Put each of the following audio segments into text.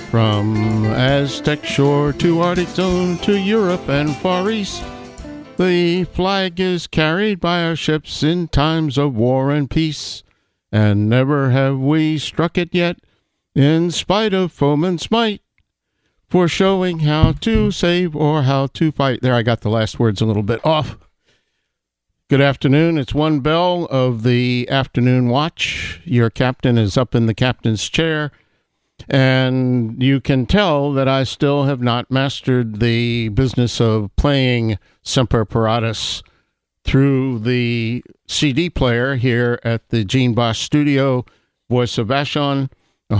From Aztec shore to Arctic zone to Europe and Far East, the flag is carried by our ships in times of war and peace, and never have we struck it yet, in spite of foeman's might, for showing how to save or how to fight. There, I got the last words a little bit off. Good afternoon. It's one bell of the afternoon watch. Your captain is up in the captain's chair, and you can tell that I still have not mastered the business of playing Semper Paratus through the CD player here at the Gene Bosch Studio, Voice of Vashon,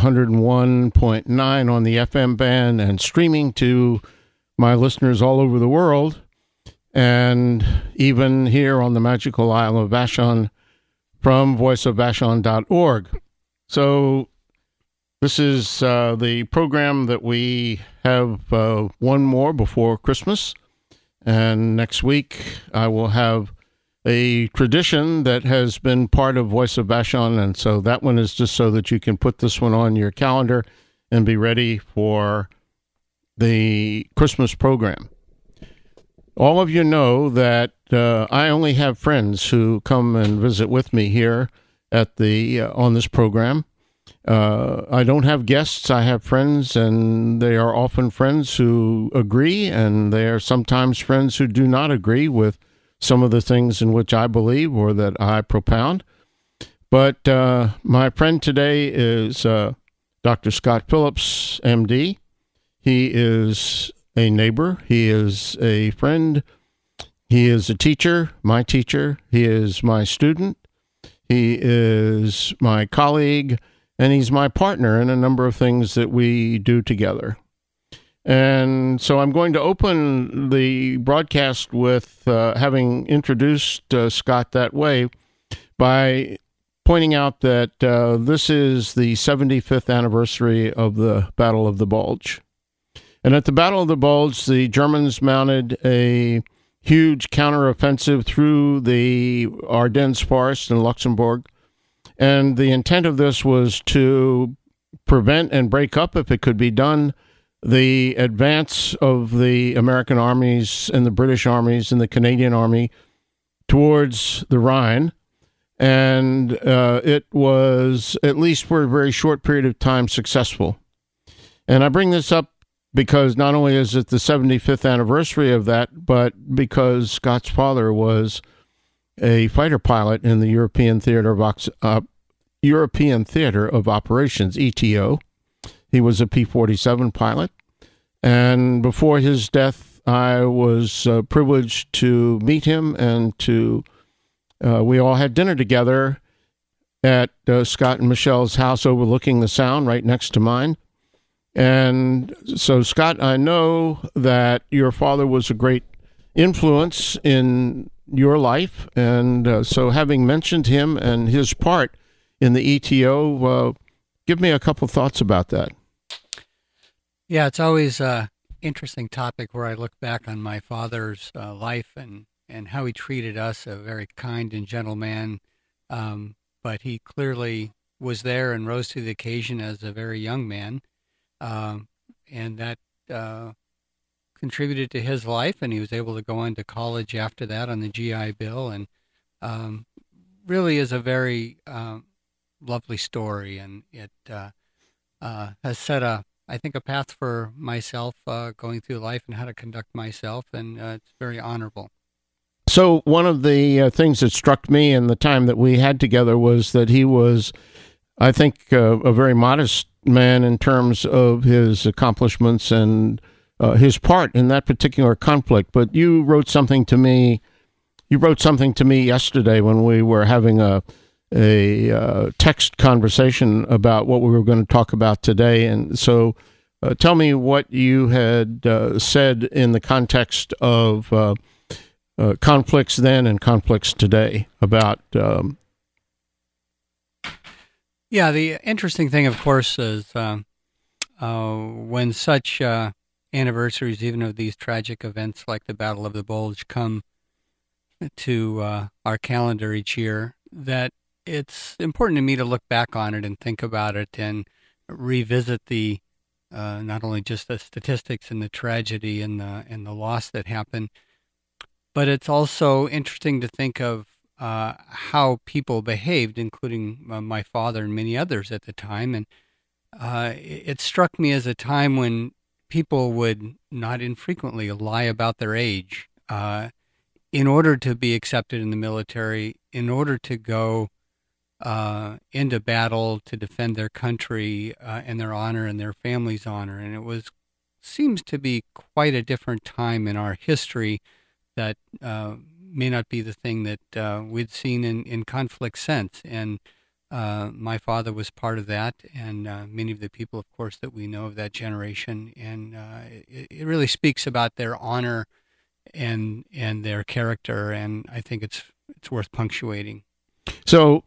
101.9 on the FM band, and streaming to my listeners all over the world, and even here on the magical Isle of Vashon from voiceofvashon.org. So this is the program that we have one more before Christmas, and next week I will have a tradition that has been part of Voice of Vashon, and so that one is just so that you can put this one on your calendar and be ready for the Christmas program. All of you know that I only have friends who come and visit with me here at the on this program. I don't have guests. I have friends, and they are often friends who agree, and they are sometimes friends who do not agree with some of the things in which I believe or that I propound. But my friend today is Dr. Scott Phillips, MD. He is a neighbor. He is a friend. He is a teacher, my teacher. He is my student. He is my colleague, and he's my partner in a number of things that we do together. And so I'm going to open the broadcast with having introduced Scott that way by pointing out that this is the 75th anniversary of the Battle of the Bulge. And at the Battle of the Bulge, the Germans mounted a huge counteroffensive through the Ardennes forest in Luxembourg. And the intent of this was to prevent and break up, if it could be done, the advance of the American armies and the British armies and the Canadian army towards the Rhine. And it was, at least for a very short period of time, successful. And I bring this up because not only is it the 75th anniversary of that, but because Scott's father was a fighter pilot in the European Theater of Operations, ETO. He was a P-47 pilot. And before his death, I was privileged to meet him, and we all had dinner together at Scott and Michelle's house overlooking the Sound right next to mine. And so, Scott, I know that your father was a great influence in your life. And so having mentioned him and his part in the ETO, give me a couple thoughts about that. Yeah, it's always an interesting topic where I look back on my father's life and how he treated us, a very kind and gentle man. But he clearly was there and rose to the occasion as a very young man. And that contributed to his life, and he was able to go on to college after that on the GI Bill, and really is a very lovely story, and it has set a path for myself going through life and how to conduct myself, and it's very honorable. So one of the things that struck me in the time that we had together was that he was, I think, a very modest man in terms of his accomplishments and his part in that particular conflict. But you wrote something to me yesterday when we were having a text conversation about what we were going to talk about today. And so tell me what you had said in the context of conflicts then and conflicts today about Yeah, the interesting thing, of course, is when such anniversaries, even of these tragic events like the Battle of the Bulge, come to our calendar each year, that it's important to me to look back on it and think about it and revisit the not only just the statistics and the tragedy and the loss that happened, but it's also interesting to think of how people behaved, including my father and many others at the time. And it struck me as a time when people would not infrequently lie about their age in order to be accepted in the military, in order to go into battle to defend their country and their honor and their family's honor. And it seems to be quite a different time in our history that may not be the thing that we'd seen in conflict since. And my father was part of that, and many of the people, of course, that we know of that generation. And it really speaks about their honor and their character, and I think it's worth punctuating. So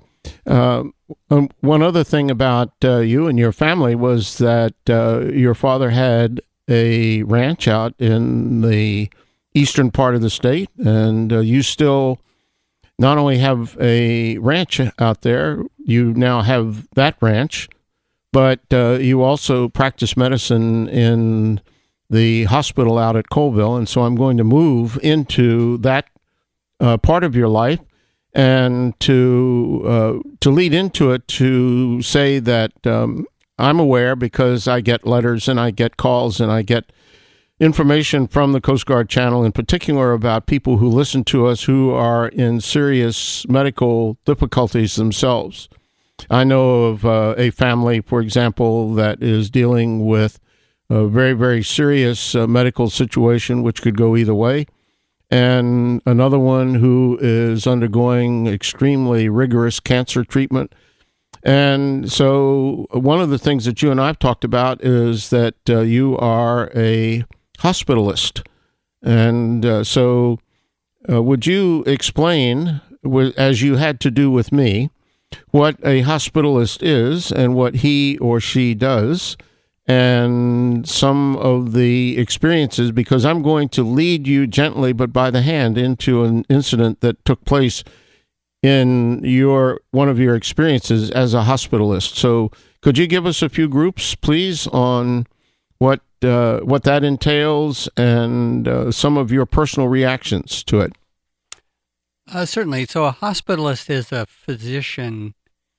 one other thing about you and your family was that your father had a ranch out in the eastern part of the state, and you still not only have a ranch out there, you now have that ranch, but you also practice medicine in the hospital out at Colville. And so I'm going to move into that part of your life, and to lead into it, to say that I'm aware, because I get letters and I get calls and I get information from the Coast Guard Channel in particular about people who listen to us who are in serious medical difficulties themselves. I know of a family, for example, that is dealing with a very, very serious medical situation, which could go either way, and another one who is undergoing extremely rigorous cancer treatment. And so one of the things that you and I have talked about is that you are a hospitalist. And so would you explain, as you had to do with me, what a hospitalist is and what he or she does, and some of the experiences, because I'm going to lead you gently but by the hand into an incident that took place in one of your experiences as a hospitalist. So could you give us a few groups, please, on what that entails and some of your personal reactions to it? Certainly. So a hospitalist is a physician,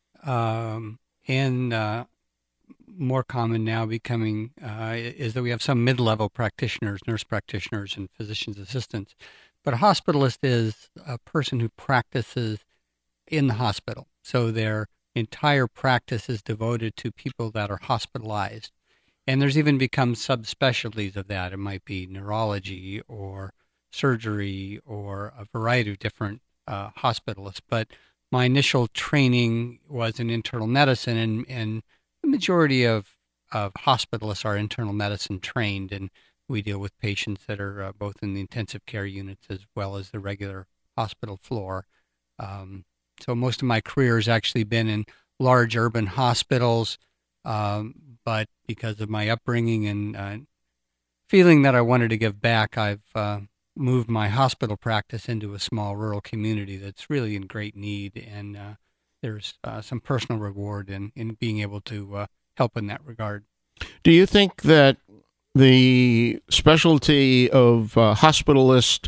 and more common now becoming is that we have some mid-level practitioners, nurse practitioners, and physician's assistants. But a hospitalist is a person who practices in the hospital. So their entire practice is devoted to people that are hospitalized. And there's even become subspecialties of that. It might be neurology or surgery or a variety of different hospitalists. But my initial training was in internal medicine, and the majority of hospitalists are internal medicine trained, and we deal with patients that are both in the intensive care units as well as the regular hospital floor. So most of my career has actually been in large urban hospitals, but because of my upbringing and feeling that I wanted to give back, I've moved my hospital practice into a small rural community that's really in great need, and there's some personal reward in being able to help in that regard. Do you think that the specialty of hospitalist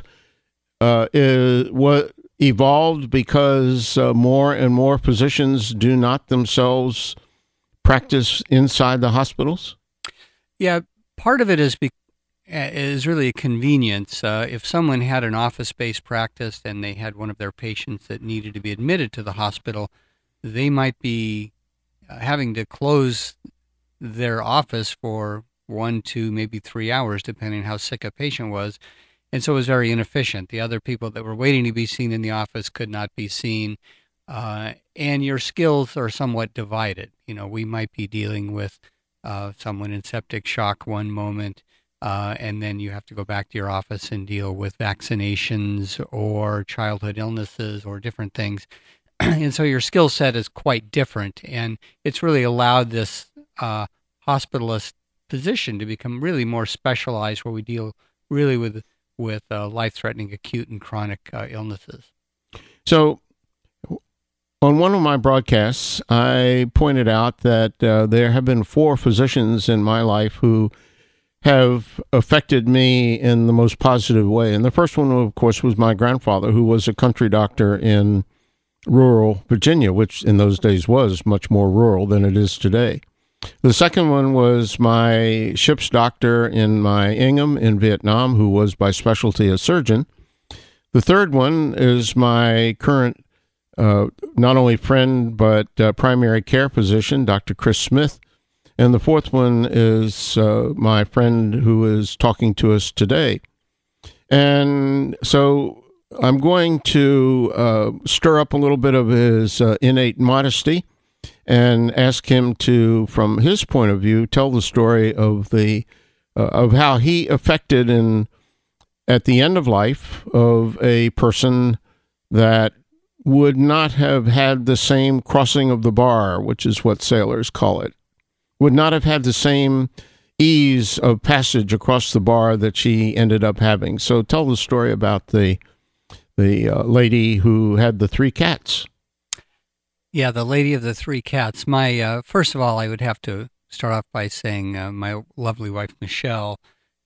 evolved because more and more physicians do not themselves practice inside the hospitals? Yeah, part of it is really a convenience. If someone had an office-based practice and they had one of their patients that needed to be admitted to the hospital, they might be having to close their office for 1, 2, maybe 3 hours, depending on how sick a patient was. And so it was very inefficient. The other people that were waiting to be seen in the office could not be seen. And your skills are somewhat divided. You know, we might be dealing with someone in septic shock one moment, and then you have to go back to your office and deal with vaccinations or childhood illnesses or different things. And so your skill set is quite different. And it's really allowed this hospitalist position to become really more specialized, where we deal really with life-threatening acute and chronic illnesses. So On one of my broadcasts, I pointed out that there have been 4 physicians in my life who have affected me in the most positive way. And the first one, of course, was my grandfather, who was a country doctor in rural Virginia, which in those days was much more rural than it is today. The second one was my ship's doctor in my Ingham in Vietnam, who was by specialty a surgeon. The third one is my current not only friend, but primary care physician, Dr. Chris Smith. And the fourth one is my friend who is talking to us today. And so I'm going to stir up a little bit of his innate modesty and ask him to, from his point of view, tell the story of how he affected at the end of life of a person that would not have had the same crossing of the bar, which is what sailors call it, would not have had the same ease of passage across the bar that she ended up having. So tell the story about the lady who had the 3 cats. Yeah, the lady of the 3 cats. My first of all, I would have to start off by saying my lovely wife, Michelle,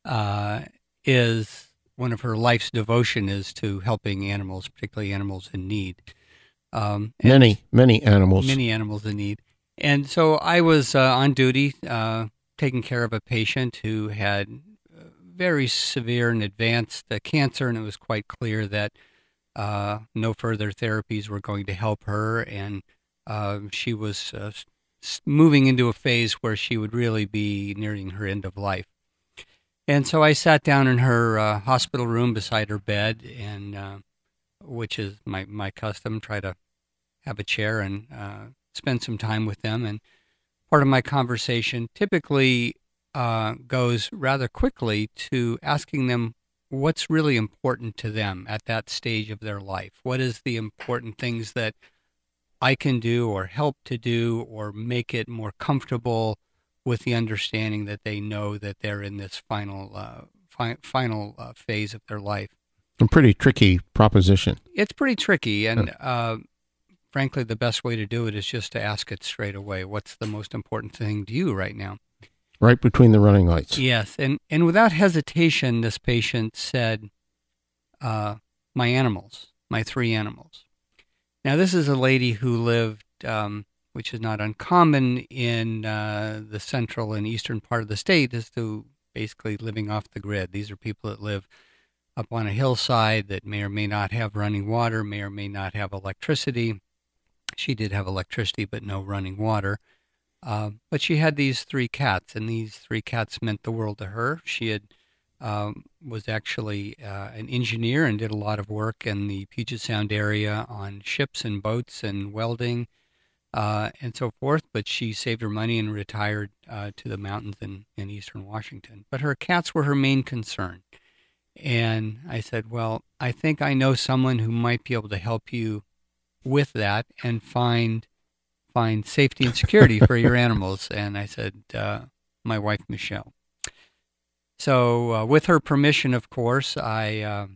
is one of her life's devotion is to helping animals, particularly animals in need. Many animals. Many animals in need. And so I was on duty taking care of a patient who had very severe and advanced cancer, and it was quite clear that no further therapies were going to help her, and she was moving into a phase where she would really be nearing her end of life. And so I sat down in her hospital room beside her bed, and which is my custom, try to have a chair and spend some time with them. And part of my conversation typically goes rather quickly to asking them what's really important to them at that stage of their life. What is the important things that I can do or help to do or make it more comfortable with the understanding that they know that they're in this final phase of their life. A pretty tricky proposition. It's pretty tricky, and frankly, the best way to do it is just to ask it straight away. What's the most important thing to you right now? Right between the running lights. Yes, and without hesitation, this patient said, my animals, my 3 animals. Now, this is a lady who lived, which is not uncommon in the central and eastern part of the state, is to basically living off the grid. These are people that live up on a hillside that may or may not have running water, may or may not have electricity. She did have electricity, but no running water. But she had these 3 cats, and these 3 cats meant the world to her. She had was actually an engineer and did a lot of work in the Puget Sound area on ships and boats and welding and so forth. But she saved her money and retired to the mountains in eastern Washington. But her cats were her main concern. And I said, well, I think I know someone who might be able to help you with that and find safety and security for your animals. And I said, my wife, Michelle. So with her permission, of course, I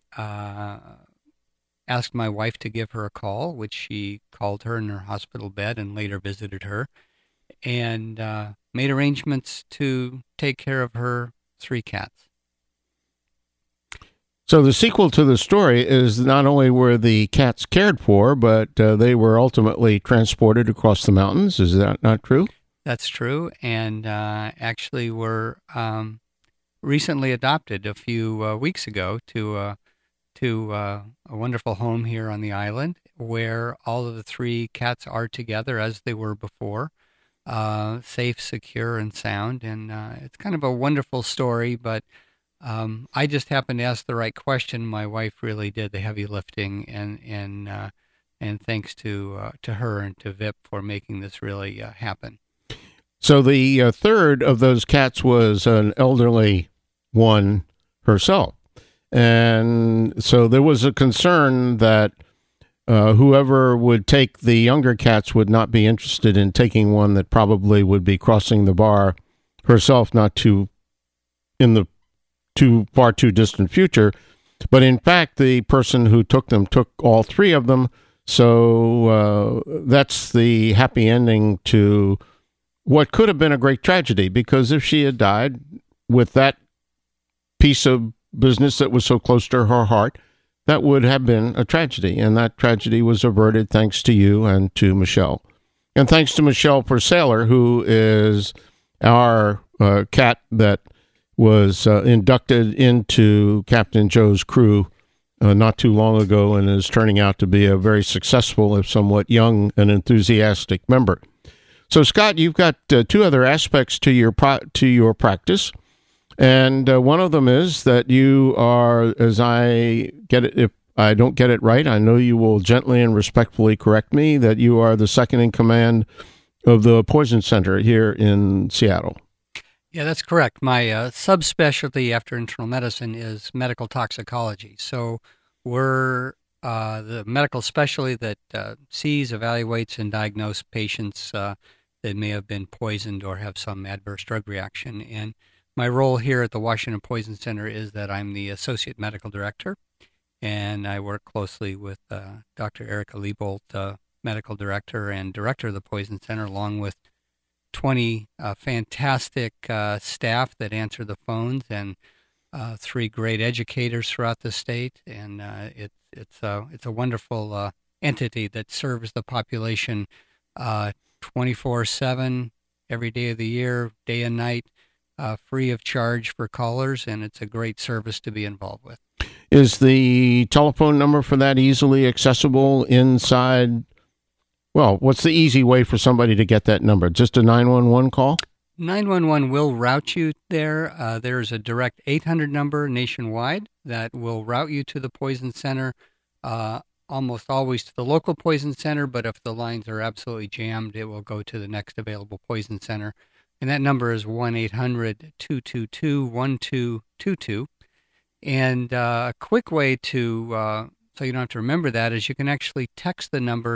asked my wife to give her a call, which she called her in her hospital bed and later visited her, and made arrangements to take care of her 3 cats. So the sequel to the story is not only were the cats cared for, but they were ultimately transported across the mountains. Is that not true? That's true, and actually were recently adopted a few weeks ago to a wonderful home here on the island where all of the 3 cats are together as they were before, safe, secure, and sound. And it's kind of a wonderful story, but I just happened to ask the right question. My wife really did the heavy lifting, and thanks to her and to Vip for making this really happen. So the third of those cats was an elderly one herself. And so there was a concern that whoever would take the younger cats would not be interested in taking one that probably would be crossing the bar herself, not too in the far too distant future. But in fact, the person who took them took all 3 of them So that's the happy ending to what could have been a great tragedy, because if she had died with that piece of business that was so close to her heart, that would have been a tragedy. And that tragedy was averted thanks to you and to Michelle. And thanks to Michelle Pursailor, who is our cat that was inducted into Captain Joe's crew not too long ago and is turning out to be a very successful, if somewhat young and enthusiastic member. So, Scott, you've got two other aspects to your practice, and one of them is that you are, as I get it, if I don't get it right, I know you will gently and respectfully correct me, that you are the second in command of the Poison Center here in Seattle. Yeah, that's correct. My subspecialty after internal medicine is medical toxicology. So we're the medical specialty that sees, evaluates, and diagnoses patients that may have been poisoned or have some adverse drug reaction. And my role here at the Washington Poison Center is that I'm the associate medical director, and I work closely with Dr. Erica Liebolt, medical director and director of the Poison Center, along with 20 fantastic staff that answer the phones, and 3 great educators throughout the state. And it's a wonderful entity that serves the population 24/7, every day of the year, day and night, free of charge for callers, and it's a great service to be involved with. Is the telephone number for that easily accessible inside? Well, what's the easy way for somebody to get that number? Just a 911 call? 911 will route you there. There's a direct 800 number nationwide that will route you to the Poison Center, almost always to the local Poison Center, but if the lines are absolutely jammed, it will go to the next available Poison Center. And that number is 1-800-222-1222. And a quick way to so you don't have to remember that, is you can actually text the number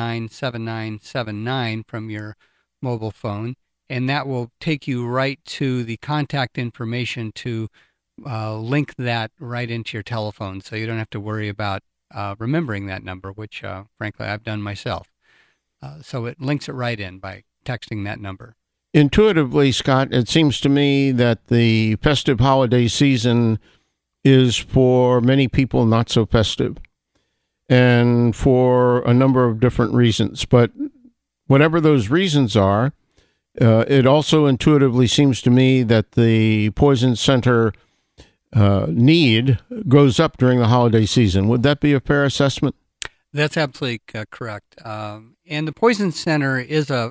797979 from your mobile phone, and that will take you right to the contact information to link that right into your telephone, so you don't have to worry about remembering that number, which, frankly, I've done myself. So it links it right in by texting that number. Intuitively, Scott, it seems to me that the festive holiday season is for many people not so festive, and for a number of different reasons. But whatever those reasons are, it also intuitively seems to me that the Poison Center need goes up during the holiday season. Would that be a fair assessment? That's absolutely correct. And the Poison Center is a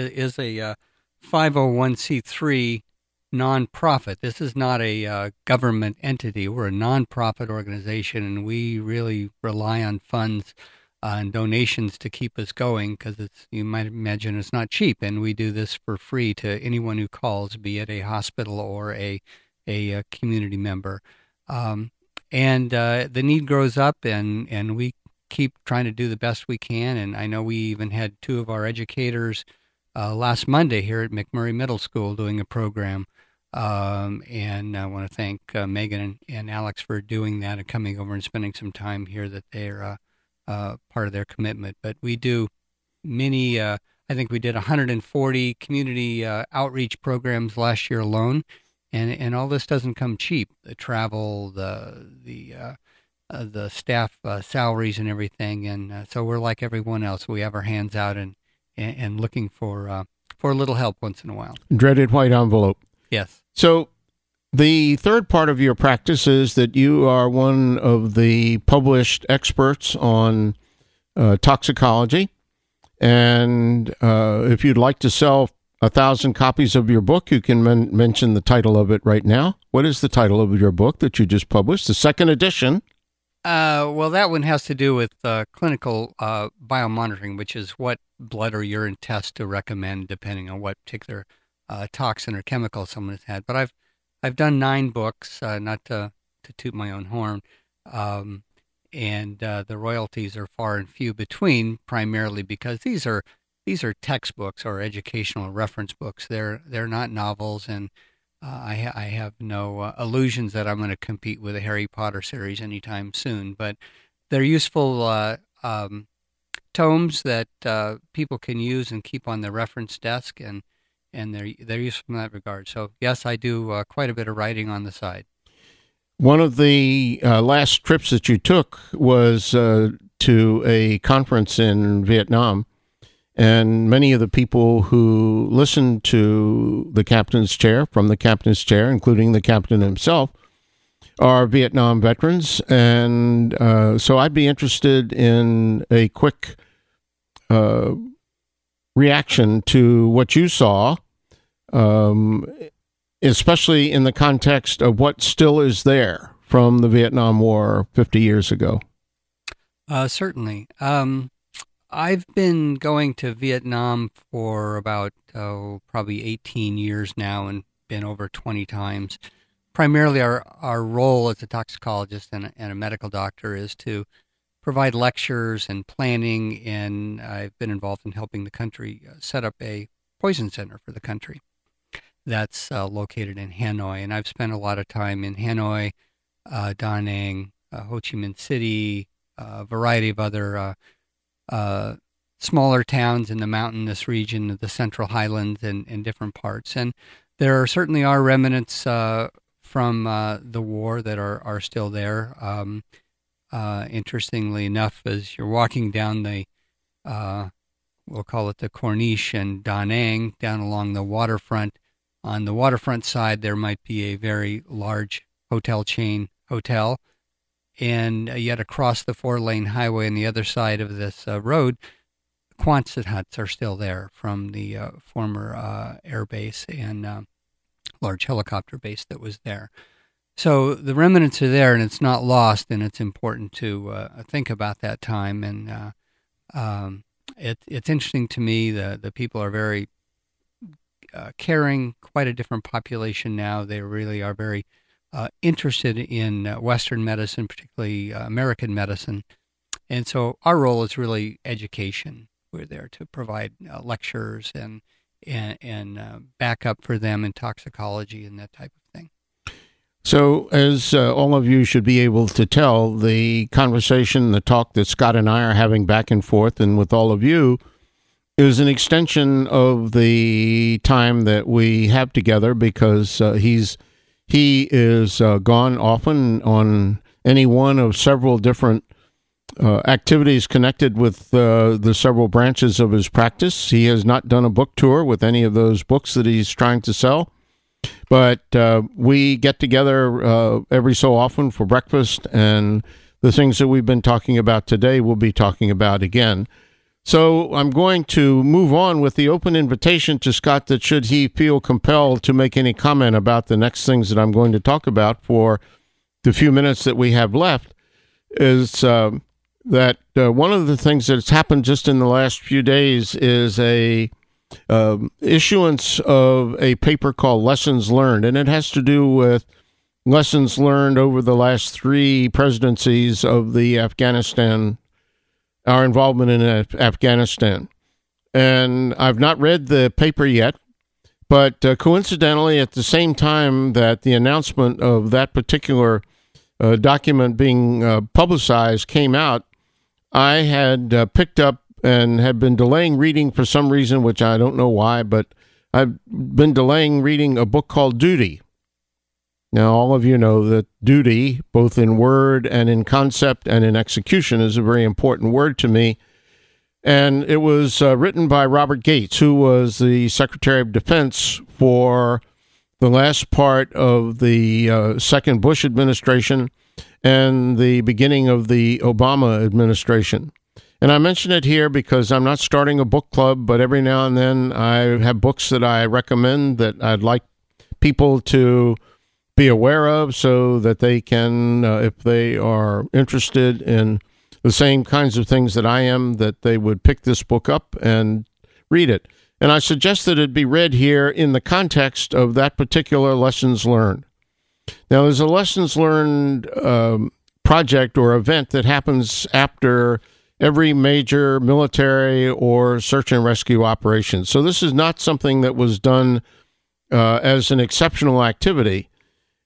501c3 nonprofit. This is not a government entity. We're a nonprofit organization, and we really rely on funds and donations to keep us going, because you might imagine it's not cheap, and we do this for free to anyone who calls, be it a hospital or a community member. And the need grows up, and we keep trying to do the best we can. And I know we even had 2 of our educators last Monday here at McMurray Middle School doing a program. And I want to thank Megan and Alex for doing that and coming over and spending some time here, that they're part of their commitment. But we do many, I think we did 140 community outreach programs last year alone. And all this doesn't come cheap. The travel, the staff salaries and everything. And so we're like everyone else. We have our hands out and looking for a little help once in a while. Dreaded white envelope. Yes. So the third part of your practice is that you are one of the published experts on toxicology. And if you'd like to sell 1,000 copies of your book, you can mention the title of it right now. What is the title of your book that you just published, the second edition? Well, that one has to do with clinical biomonitoring, which is what blood or urine test to recommend depending on what particular toxin or chemical someone has had. But I've done 9 books, not to toot my own horn, and the royalties are far and few between, primarily because these are textbooks or educational reference books. They're not novels, and I have no illusions that I'm going to compete with the Harry Potter series anytime soon. But they're useful tomes that people can use and keep on their reference desk, and they're useful in that regard. So yes, I do quite a bit of writing on the side. One of the last trips that you took was to a conference in Vietnam, and many of the people who listened to the captain's chair, from the captain's chair, including the captain himself, are Vietnam veterans. And so I'd be interested in a quick reaction to what you saw, especially in the context of what still is there from the Vietnam War 50 years ago. Certainly. I've been going to Vietnam for about, probably 18 years now, and been over 20 times. Primarily our role as a toxicologist and a medical doctor is to provide lectures and planning, and I've been involved in helping the country set up a poison center for the country that's located in Hanoi. And I've spent a lot of time in Hanoi, Da Nang, Ho Chi Minh City, a variety of other smaller towns in the mountainous region of the Central Highlands and different parts. And there certainly are remnants from the war that are still there. Interestingly enough, as you're walking down the, we'll call it the Corniche and Da Nang, down along the waterfront, on the waterfront side, there might be a very large hotel chain hotel. And yet across the 4-lane highway on the other side of this road, Quonset huts are still there from the former air base and large helicopter base that was there. So the remnants are there, and it's not lost, and it's important to think about that time. And it's interesting to me. The people are very caring, quite a different population now. They really are very interested in Western medicine, particularly American medicine. And so our role is really education. We're there to provide lectures and backup for them in toxicology and that type of thing. So, as all of you should be able to tell, the conversation, the talk that Scott and I are having back and forth and with all of you is an extension of the time that we have together, because he is gone often on any one of several different activities connected with the several branches of his practice. He has not done a book tour with any of those books that he's trying to sell, but we get together every so often for breakfast, and the things that we've been talking about today we'll be talking about again. So I'm going to move on with the open invitation to Scott that should he feel compelled to make any comment about the next things that I'm going to talk about for the few minutes that we have left, is that one of the things that's happened just in the last few days is a issuance of a paper called Lessons Learned, and it has to do with lessons learned over the last 3 presidencies of the Afghanistan, our involvement in Afghanistan. And I've not read the paper yet, but coincidentally, at the same time that the announcement of that particular document being publicized came out, I had picked up and had been delaying reading for some reason, which I don't know why, but I've been delaying reading a book called Duty. Now, all of you know that duty, both in word and in concept and in execution, is a very important word to me. And it was written by Robert Gates, who was the Secretary of Defense for the last part of the second Bush administration and the beginning of the Obama administration. And I mention it here because I'm not starting a book club, but every now and then I have books that I recommend that I'd like people to be aware of, so that they can, if they are interested in the same kinds of things that I am, that they would pick this book up and read it. And I suggest that it be read here in the context of that particular Lessons Learned. Now, there's a Lessons Learned project or event that happens after every major military or search and rescue operation. So this is not something that was done as an exceptional activity.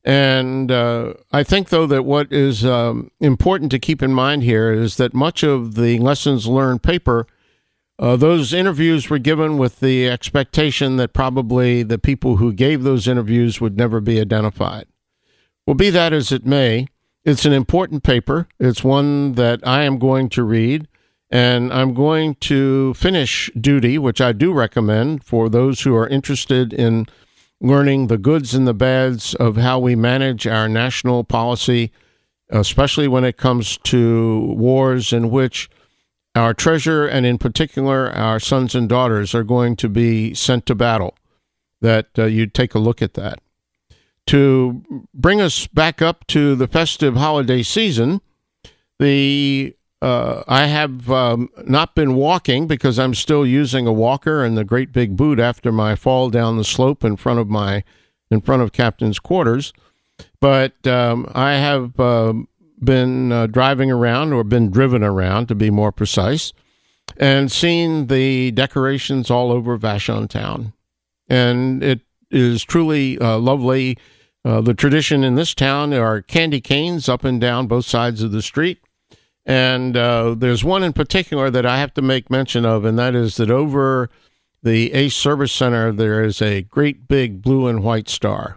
And I think, though, that what is important to keep in mind here is that much of the lessons learned paper, those interviews were given with the expectation that probably the people who gave those interviews would never be identified. Well, be that as it may, it's an important paper. It's one that I am going to read, and I'm going to finish Duty, which I do recommend for those who are interested in learning the goods and the bads of how we manage our national policy, especially when it comes to wars in which our treasure, and in particular our sons and daughters, are going to be sent to battle, that you take a look at that. To bring us back up to the festive holiday season, I have not been walking because I'm still using a walker and the great big boot after my fall down the slope in front of Captain's quarters. But I have been driving around, or been driven around to be more precise, and seen the decorations all over Vashon town. And it is truly lovely. The tradition in this town are candy canes up and down both sides of the street. And there's one in particular that I have to make mention of, and that is that over the Ace Service Center, there is a great big blue and white star.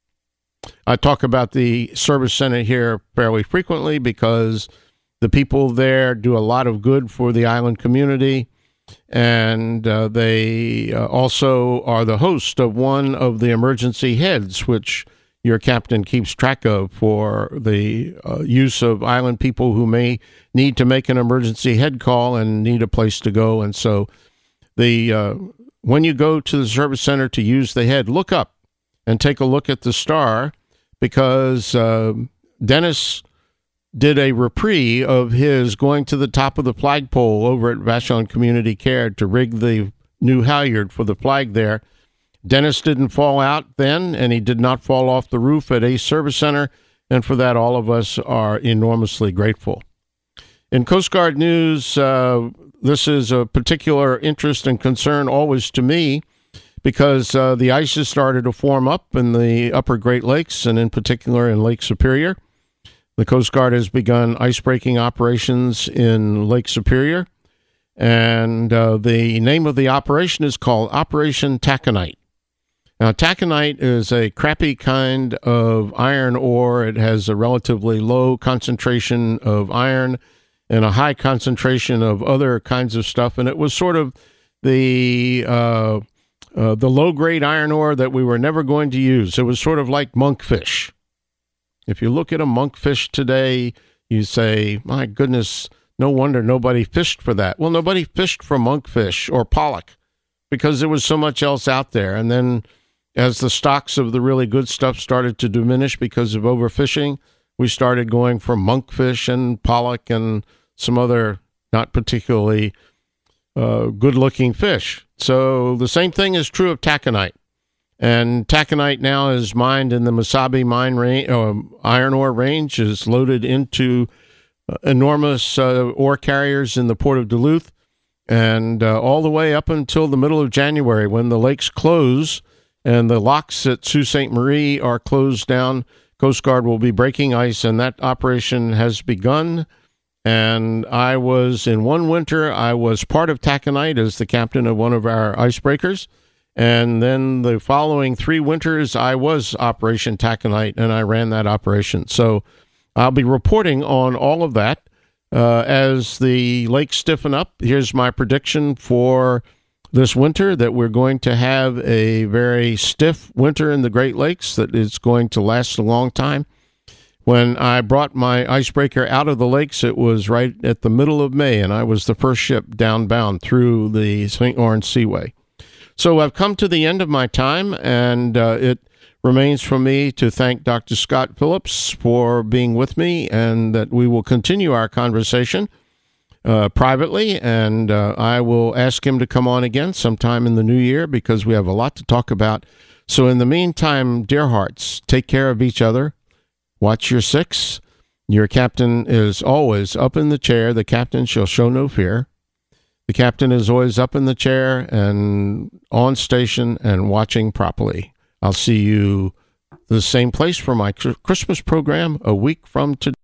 I talk about the Service Center here fairly frequently because the people there do a lot of good for the island community, and they also are the host of one of the emergency heads, which your captain keeps track of for the use of island people who may need to make an emergency head call and need a place to go. And so when you go to the Service Center to use the head, look up and take a look at the star, because Dennis did a reprise of his going to the top of the flagpole over at Vashon Community Care to rig the new halyard for the flag there. Dennis didn't fall out then, and he did not fall off the roof at Ace Service Center, and for that, all of us are enormously grateful. In Coast Guard news, this is a particular interest and concern always to me, because the ice has started to form up in the upper Great Lakes, and in particular in Lake Superior. The Coast Guard has begun ice-breaking operations in Lake Superior, and the name of the operation is called Operation Taconite. Now, taconite is a crappy kind of iron ore. It has a relatively low concentration of iron and a high concentration of other kinds of stuff, and it was sort of the low-grade iron ore that we were never going to use. It was sort of like monkfish. If you look at a monkfish today, you say, my goodness, no wonder nobody fished for that. Well, nobody fished for monkfish or pollock because there was so much else out there. And then as the stocks of the really good stuff started to diminish because of overfishing, we started going for monkfish and pollock and some other not particularly good-looking fish. So the same thing is true of taconite. And taconite now is mined in the Mesabi mine iron ore range, is loaded into enormous ore carriers in the port of Duluth, and all the way up until the middle of January, when the lakes close and the locks at Sault Ste. Marie are closed down. Coast Guard will be breaking ice, and that operation has begun. And in one winter, I was part of taconite as the captain of one of our icebreakers. And then the following 3 winters, I was Operation Taconite, and I ran that operation. So I'll be reporting on all of that as the lakes stiffen up. Here's my prediction for this winter, that we're going to have a very stiff winter in the Great Lakes, that it's going to last a long time. When I brought my icebreaker out of the lakes, it was right at the middle of May, and I was the first ship downbound through the St. Lawrence Seaway. So I've come to the end of my time, and it remains for me to thank Dr. Scott Phillips for being with me, and that we will continue our conversation privately, and I will ask him to come on again sometime in the new year, because we have a lot to talk about. So in the meantime, dear hearts, take care of each other. Watch your 6. Your captain is always up in the chair. The captain shall show no fear. The captain is always up in the chair and on station and watching properly. I'll see you the same place for my Christmas program a week from today.